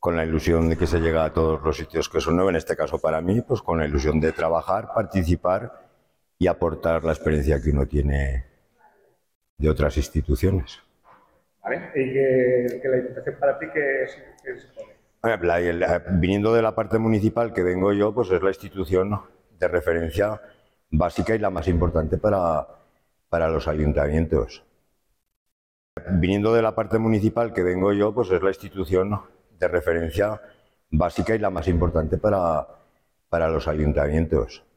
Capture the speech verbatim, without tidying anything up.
con la ilusión de que se llega a todos los sitios que son nuevos, en este caso para mí, pues con la ilusión de trabajar, participar y aportar la experiencia que uno tiene de otras instituciones. ¿Vale? Y que, que la Diputación para ti, ¿qué, qué supone? La, la, viniendo de la parte municipal que vengo yo, pues es la institución de referencia básica y la más importante para, para los ayuntamientos. Viniendo de la parte municipal que vengo yo, pues es la institución de referencia básica y la más importante para, para los ayuntamientos.